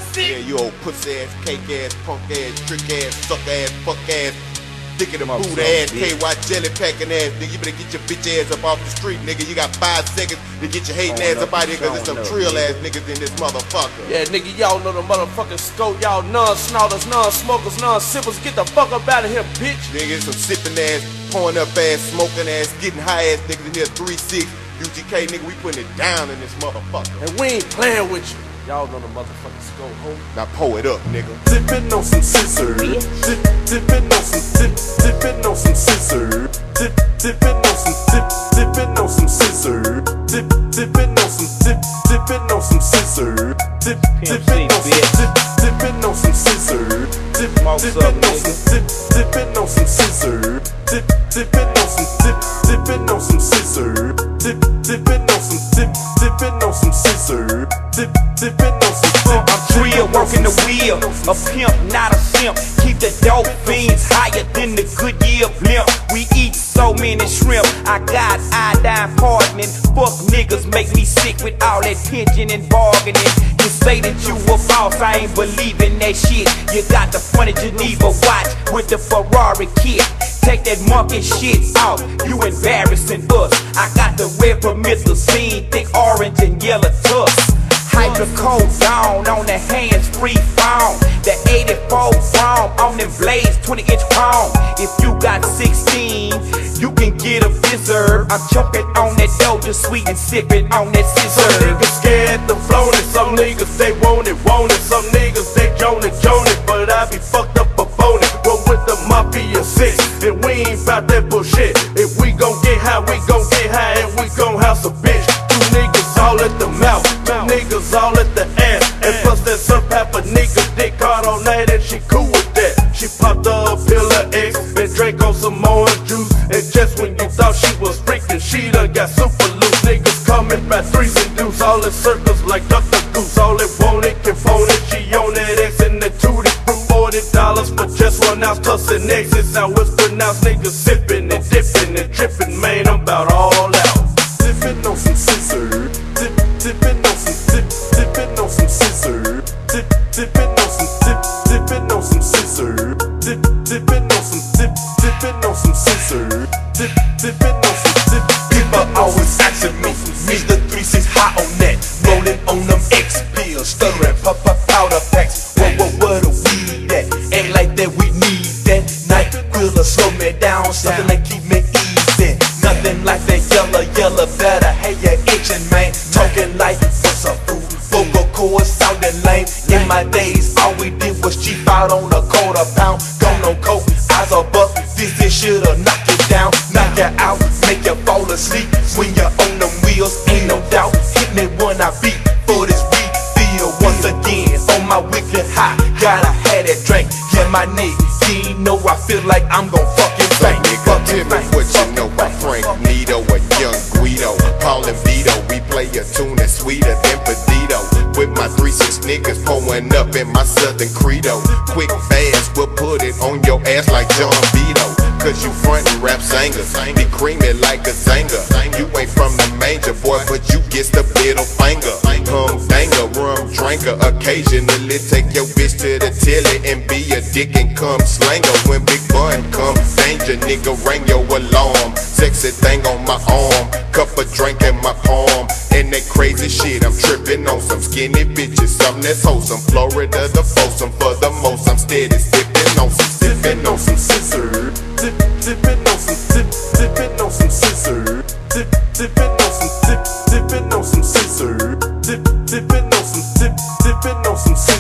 sick. Yeah, you old pussy ass, cake ass, punk ass, trick ass, suck ass, fuck ass, dick in the boot ass, KY jelly packing ass, nigga. You better get your bitch ass up off the street, nigga. You got 5 seconds to get your hating ass up out here, cause there's some trill ass niggas in this motherfucker. Yeah, nigga, y'all know the motherfucking scope. Y'all non-snorters, non-smokers, non-sippers. Get the fuck up out of here, bitch. Nigga, some sipping ass, pouring up ass, smoking ass, getting high ass niggas in here 3-6. UGK, nigga, we putting it down in this motherfucker. And we ain't playing with you. Y'all know the motherfucking scope, ho. Now pour it up, nigga. Dipping on some scissors. Dipping on some dipping on some scissors. Dipping on some dipping on some scissors. Dipping on some dipping on some scissors. Dipping on some scissors. Dipping on some scissors. Dipping on some scissors. Dipping on some scissors. I'm trill, working the wheel, a pimp, not a simp. Keep the dope fiends higher than the Goodyear blimp. We eat so many shrimp, I got iodine pardoning. Fuck niggas make me sick with all that pinching and bargaining. You say that you a boss, I ain't believing that shit. You got the funny Geneva watch with the Ferrari kit. Take that monkey shit out, you embarrassing us. I got the red promethazine, thick orange and yellow tufts. Hydrocodone down on the hands-free phone. The 84 chrome on them blades, 20-inch chrome. If you got 16, you can get a Fizzerd. I'm choking on that Doja Sweet and sipping on that scissor. Some niggas scared to flown it, some niggas they want it. Some niggas they joan it, but I be fucked up a phony. Roll with the Mafia 6, and we ain't bout that bullshit. If we gon' get high, we gon' get high, and we gon' house a bitch. Two niggas all at the mouth, niggas all at the ass, and plus that some pepper nigga dick hard on that, and she cool with that. She popped a pill of X and drank on some orange juice, and just when you thought she was freaking, she done got super loose. Niggas coming by 3s and deuce, all in circles like Dr. Goose. All it wanted can phone it, she on that X and the tootie fruit. $40 for just 1 ounce plus an X. It's how it's pronounced. Niggas sipping and dipping and tripping, man, I'm about all out. Dipping on some scissors. Dipping on some scissors. Dipping on some scissors. Dipping on some scissors. People always asking me, Mr. 3-6 hot on that. Rolling on them X pills, stuttering, pop powder packs. What a weed at? Ain't like that, we need that. Night griller, slow me down, something that keep me easy. Nothing like that yellow better. Hey, you itching, man. Talking like what's up, fool? Vocal cords sounding lame. In my days, all we did was cheap out on a £1/4. Gone on coke, eyes are buck. This should've knocked you down, knock you out, make you fall asleep. When you're on them wheels, ain't no doubt. Hit me when I beat for this refill once again. On my weekly high, gotta have that drink. Yeah, my nigga, you know I feel like I'm gon' fucking bang. Nigga, tell me what you know about Frank Nito or Young Guido. Paul and Vito, we play a tune that's sweeter than Pedito. With my 3-6 niggas pulling up in my Southern Credo. Quick, fast, we'll put it on your ass like John Vito. Cause you frontin' rap singers, be creamy like a singer. You ain't from the manger, boy, but you get the middle finger. Danger, rum drinker, occasionally take your bitch to the tilly and be a dick and come slanger. When Big Bun come, danger, nigga, ring your alarm. Sexy thing on my arm, cup of drink in my palm. And that crazy shit, I'm tripping on some skinny bitches, something that's wholesome. Florida the foursome, for the most, I'm steady sipping on some scissors. Dipping on some scissors. Dipping on some scissors. Dipping on some scissors.